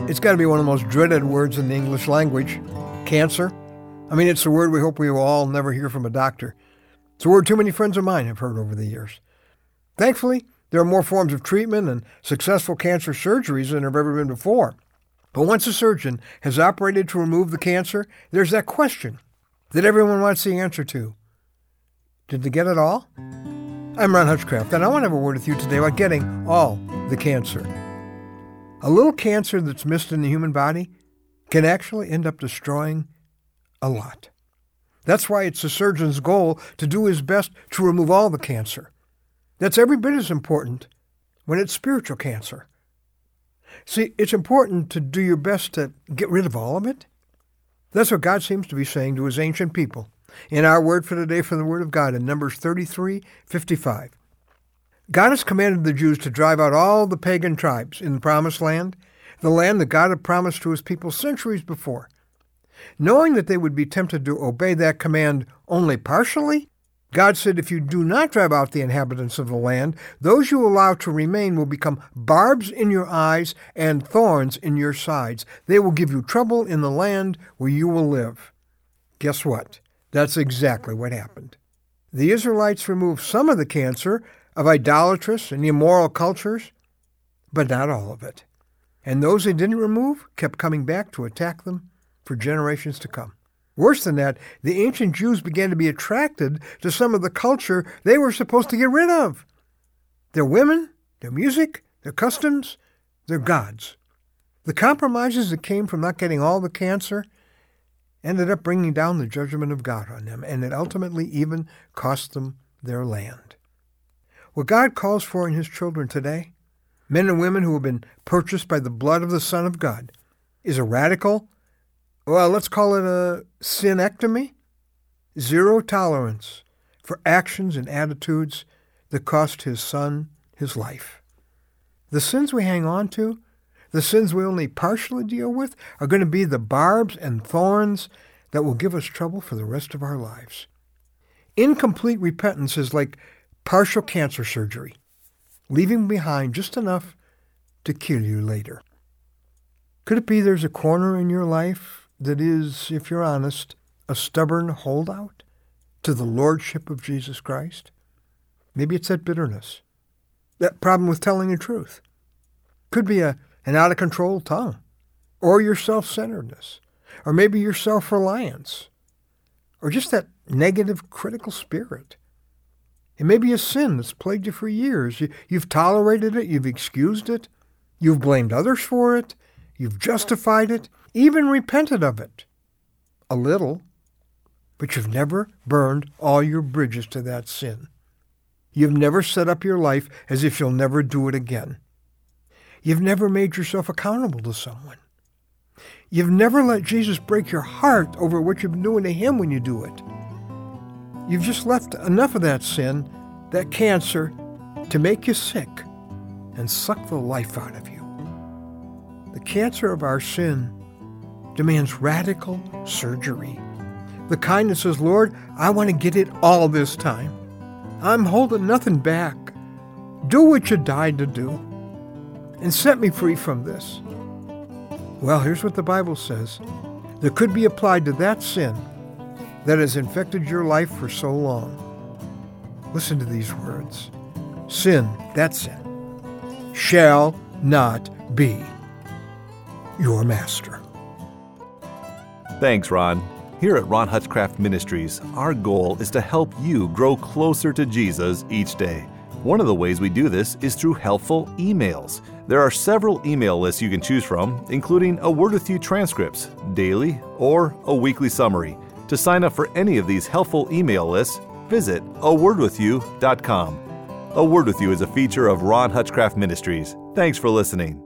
It's got to be one of the most dreaded words in the English language. Cancer. I mean, it's a word we hope we will all never hear from a doctor. It's a word too many friends of mine have heard over the years. Thankfully, there are more forms of treatment and successful cancer surgeries than there have ever been before. But once a surgeon has operated to remove the cancer, there's that question that everyone wants the answer to. Did they get it all? I'm Ron Hutchcraft, and I want to have a word with you today about getting all the cancer. A little cancer that's missed in the human body can actually end up destroying a lot. That's why it's the surgeon's goal to do his best to remove all the cancer. That's every bit as important when it's spiritual cancer. See, it's important to do your best to get rid of all of it. That's what God seems to be saying to his ancient people in our word for today from the Word of God in Numbers 33:55. God has commanded the Jews to drive out all the pagan tribes in the Promised Land, the land that God had promised to his people centuries before. Knowing that they would be tempted to obey that command only partially, God said, if you do not drive out the inhabitants of the land, those you allow to remain will become barbs in your eyes and thorns in your sides. They will give you trouble in the land where you will live. Guess what? That's exactly what happened. The Israelites removed some of the cancer of idolatrous and immoral cultures, but not all of it. And those they didn't remove kept coming back to attack them for generations to come. Worse than that, the ancient Jews began to be attracted to some of the culture they were supposed to get rid of. Their women, their music, their customs, their gods. The compromises that came from not getting all the cancer ended up bringing down the judgment of God on them, and it ultimately even cost them their land. What God calls for in his children today, men and women who have been purchased by the blood of the Son of God, is a radical, well, let's call it a sinectomy. Zero tolerance for actions and attitudes that cost his son his life. The sins we hang on to, the sins we only partially deal with, are going to be the barbs and thorns that will give us trouble for the rest of our lives. Incomplete repentance is like partial cancer surgery, leaving behind just enough to kill you later. Could it be there's a corner in your life that is, if you're honest, a stubborn holdout to the lordship of Jesus Christ? Maybe it's that bitterness, that problem with telling the truth. Could be an out-of-control tongue, or your self-centeredness, or maybe your self-reliance, or just that negative, critical spirit. It may be a sin that's plagued you for years. You've tolerated it, you've excused it, you've blamed others for it, you've justified it, even repented of it. A little, but you've never burned all your bridges to that sin. You've never set up your life as if you'll never do it again. You've never made yourself accountable to someone. You've never let Jesus break your heart over what you've been doing to him when you do it. You've just left enough of that sin, that cancer, to make you sick and suck the life out of you. The cancer of our sin demands radical surgery. The kind that says, Lord, I want to get it all this time. I'm holding nothing back. Do what you died to do and set me free from this. Well, here's what the Bible says that could be applied to that sin that has infected your life for so long. Listen to these words. Sin, that sin, shall not be your master. Thanks, Ron. Here at Ron Hutchcraft Ministries, our goal is to help you grow closer to Jesus each day. One of the ways we do this is through helpful emails. There are several email lists you can choose from, including a Word With You transcripts, daily, or a weekly summary. To sign up for any of these helpful email lists, visit awordwithyou.com. A Word With You is a feature of Ron Hutchcraft Ministries. Thanks for listening.